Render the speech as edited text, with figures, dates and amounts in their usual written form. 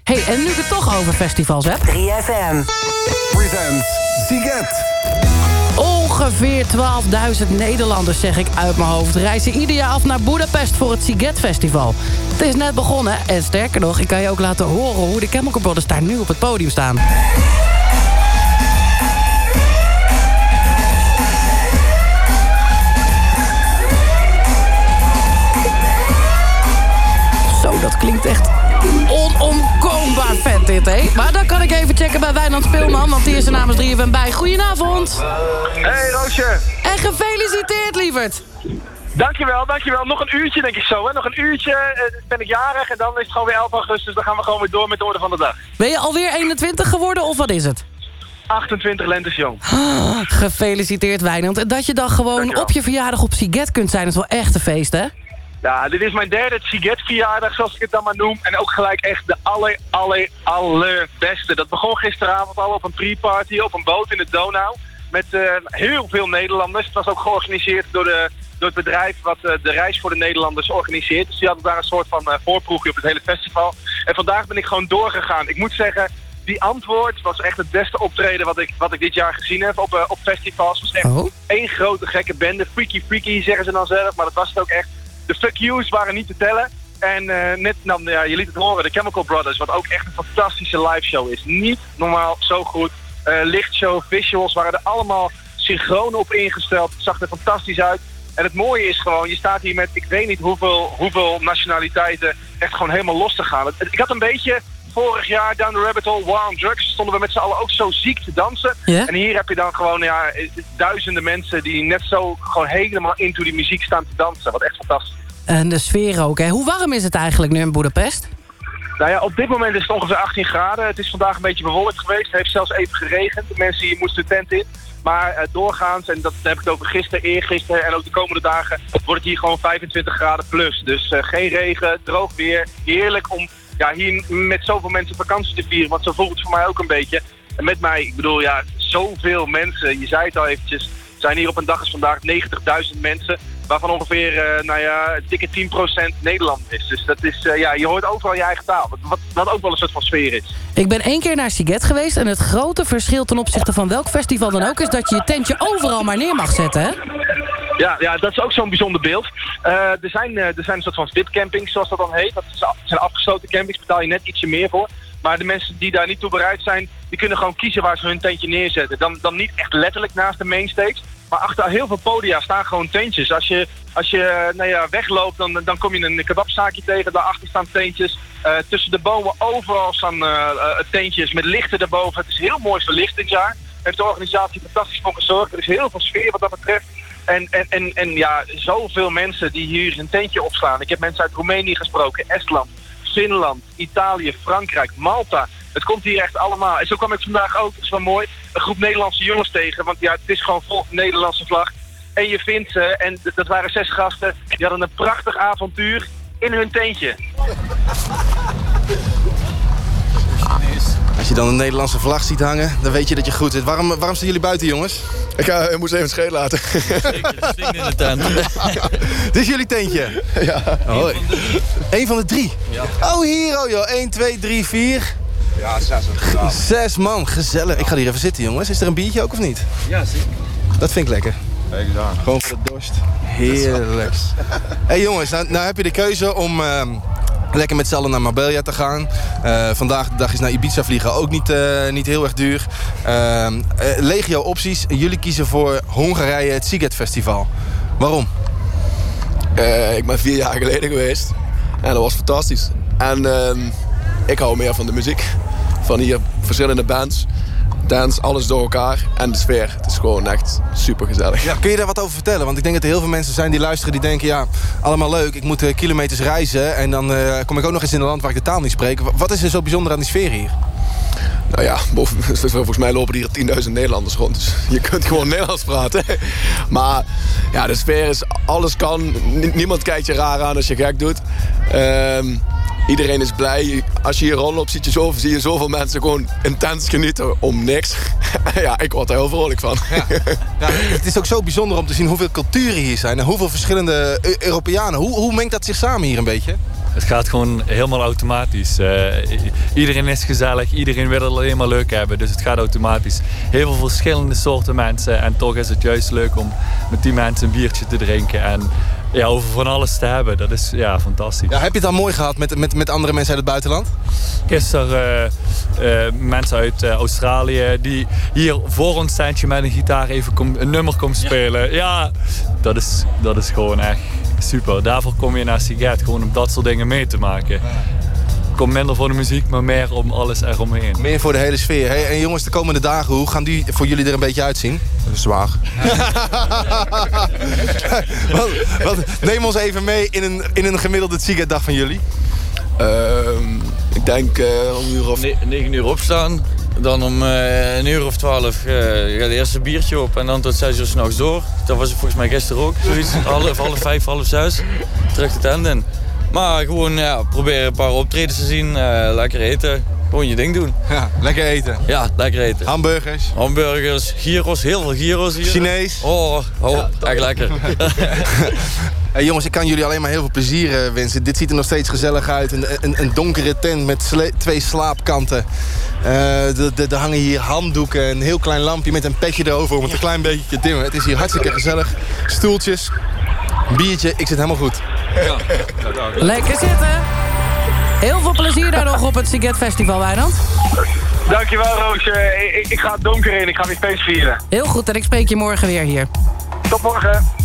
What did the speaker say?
Hey, en nu ik het toch over festivals heb. 3FM presents Sziget. Ongeveer 12.000 Nederlanders, zeg ik uit mijn hoofd, reizen ieder jaar af naar Budapest voor het Sziget Festival. Het is net begonnen en sterker nog, ik kan je ook laten horen hoe de Chemical Brothers daar nu op het podium staan. Zo, dat klinkt echt onomkoombaar vet dit, hè? Maar dan kan ik even checken bij Wijnand Speelman, want die is er namens 3FM bij. Goedenavond. Hey Roosje. En gefeliciteerd, lieverd. Dankjewel. Nog een uurtje denk ik zo, hè. Nog een uurtje ben ik jarig en dan is het gewoon weer 11 augustus. Dan gaan we gewoon weer door met de orde van de dag. Ben je alweer 21 geworden of wat is het? 28 lentes jong. Gefeliciteerd, Wijnand. En dat je dan gewoon Dankjewel. op je verjaardag op Sziget kunt zijn, is wel echt een feest, hè? Ja, dit is mijn derde Sziget-verjaardag, zoals ik het dan maar noem. En ook gelijk echt de allerbeste. Dat begon gisteravond al op een pre-party op een boot in de Donau. Met heel veel Nederlanders. Het was ook georganiseerd door het bedrijf wat de reis voor de Nederlanders organiseert. Dus die hadden daar een soort van voorproefje op het hele festival. En vandaag ben ik gewoon doorgegaan. Ik moet zeggen, die antwoord was echt het beste optreden wat ik dit jaar gezien heb op festivals. Het was echt één grote gekke bende. Freaky zeggen ze dan zelf, maar dat was het ook echt. De fuck yous waren niet te tellen. En net, nou, ja, je liet het horen, de Chemical Brothers, wat ook echt een fantastische liveshow is. Niet normaal zo goed. Lichtshow, visuals waren er allemaal synchroon op ingesteld. Het zag er fantastisch uit. En het mooie is gewoon, je staat hier met ik weet niet hoeveel nationaliteiten echt gewoon helemaal los te gaan. Ik had een beetje vorig jaar Down the Rabbit Hole, War on Drugs, stonden we met z'n allen ook zo ziek te dansen. Yeah. En hier heb je dan gewoon duizenden mensen die net zo gewoon helemaal into die muziek staan te dansen. Wat echt fantastisch. En de sfeer ook, hè? Hoe warm is het eigenlijk nu in Budapest? Nou ja, op dit moment is het ongeveer 18 graden. Het is vandaag een beetje bewolkt geweest. Het heeft zelfs even geregend. De mensen hier moesten de tent in. Maar doorgaans, en dat heb ik het over gisteren, eergisteren en ook de komende dagen, wordt het hier gewoon 25 graden plus. Dus geen regen, droog weer. Heerlijk om hier met zoveel mensen vakantie te vieren. Want zo voelt het voor mij ook een beetje. En met mij, ik bedoel, zoveel mensen. Je zei het al eventjes. Zijn hier op een dag als vandaag 90.000 mensen. Waarvan ongeveer, dikke 10% Nederland is. Dus dat is, je hoort overal je eigen taal. Wat ook wel een soort van sfeer is. Ik ben 1 keer naar Sziget geweest en het grote verschil ten opzichte van welk festival dan ook is dat je je tentje overal maar neer mag zetten, hè? Ja, dat is ook zo'n bijzonder beeld. Er zijn een soort van VIP-campings, zoals dat dan heet. Dat zijn afgesloten campings, betaal je net ietsje meer voor. Maar de mensen die daar niet toe bereid zijn, die kunnen gewoon kiezen waar ze hun tentje neerzetten. Dan niet echt letterlijk naast de mainstage. Maar achter heel veel podia staan gewoon tentjes. Als je wegloopt, dan kom je een kebabzaakje tegen. Daarachter staan tentjes. Tussen de bomen overal staan tentjes met lichten erboven. Het is heel mooi verlicht dit jaar. Daar heeft de organisatie fantastisch voor gezorgd. Er is heel veel sfeer wat dat betreft. En zoveel mensen die hier een tentje opslaan. Ik heb mensen uit Roemenië gesproken, Estland, Finland, Italië, Frankrijk, Malta. Het komt hier echt allemaal. En zo kwam ik vandaag ook, dat is wel mooi, een groep Nederlandse jongens tegen. Want het is gewoon vol Nederlandse vlag. En je vindt ze, en dat waren 6 gasten, die hadden een prachtig avontuur in hun tentje. Als je dan een Nederlandse vlag ziet hangen, dan weet je dat je goed zit. Waarom staan jullie buiten, jongens? Ik moest even scheet laten. Zeker, dat stinkt in de tent. Dit is jullie tentje? Ja. Oh, 1 van de 3? Ja. Oh, hier, oh joh. 1, 2, 3, 4. Ja, 6. 6 man, gezellig. Ik ga hier even zitten, jongens. Is er een biertje ook of niet? Ja, zeker. Dat vind ik lekker. Exact. Gewoon voor de dorst. Heerlijk. Hey jongens, nou heb je de keuze om lekker met z'n allen naar Marbella te gaan. Vandaag de dag is naar Ibiza vliegen ook niet heel erg duur. Legio opties. Jullie kiezen voor Hongarije, het Sziget Festival. Waarom? Ik ben 4 jaar geleden geweest. En dat was fantastisch. En ik hou meer van de muziek. Van hier verschillende bands. Dance, alles door elkaar. En de sfeer. Het is gewoon echt super gezellig. Ja, kun je daar wat over vertellen? Want ik denk dat er heel veel mensen zijn die luisteren die denken... ja, allemaal leuk, ik moet kilometers reizen... en dan kom ik ook nog eens in een land waar ik de taal niet spreek. Wat is er zo bijzonder aan die sfeer hier? Nou ja, volgens mij lopen hier 10.000 Nederlanders rond. Dus je kunt gewoon Nederlands praten. Maar ja, de sfeer is... alles kan. Niemand kijkt je raar aan als je gek doet. Iedereen is blij. Als je hier rondloopt, zie je zoveel mensen gewoon intens genieten om niks. Ja, ik word er heel vrolijk van. Ja. Ja, het is ook zo bijzonder om te zien hoeveel culturen hier zijn... en hoeveel verschillende Europeanen. Hoe mengt dat zich samen hier een beetje? Het gaat gewoon helemaal automatisch. Iedereen is gezellig, iedereen wil het alleen maar leuk hebben. Dus het gaat automatisch. Heel veel verschillende soorten mensen. En toch is het juist leuk om met die mensen een biertje te drinken. En ja, over van alles te hebben. Dat is fantastisch. Ja, heb je het dan mooi gehad met andere mensen uit het buitenland? Gisteren mensen uit Australië die hier voor ons standje met een gitaar even een nummer komen spelen. Ja, dat is gewoon echt super. Daarvoor kom je naar Sziget, gewoon om dat soort dingen mee te maken. Kom minder voor de muziek, maar meer om alles eromheen. Meer voor de hele sfeer. Hey, en jongens, de komende dagen, hoe gaan die voor jullie er een beetje uitzien? Zwaar. Neem ons even mee in een gemiddelde Sziget-dag van jullie. Ik denk om 9 uur opstaan. Dan om 1 uur of 12 gaat het eerste biertje op. En dan tot 6 uur 's nachts door. Dat was het volgens mij gisteren ook. Zoiets. half 5, half 6. Terug de tent in. Maar gewoon proberen een paar optredens te zien. Lekker eten. Gewoon je ding doen. Ja, lekker eten. Ja, lekker eten. Hamburgers, gyros, heel veel gyros hier. Chinees. Echt lekker. Hey jongens, ik kan jullie alleen maar heel veel plezier wensen. Dit ziet er nog steeds gezellig uit. Een donkere tent met 2 slaapkanten. Er hangen hier handdoeken, een heel klein lampje met een petje erover om het een klein beetje te dimmen. Het is hier hartstikke gezellig. Stoeltjes, een biertje, ik zit helemaal goed. Ja. Lekker zitten. Heel veel plezier daar nog op het Sziget Festival, Wijnand. Dankjewel, Roosje. Ik ga het donker in. Ik ga weer feest vieren. Heel goed, en ik spreek je morgen weer hier. Tot morgen.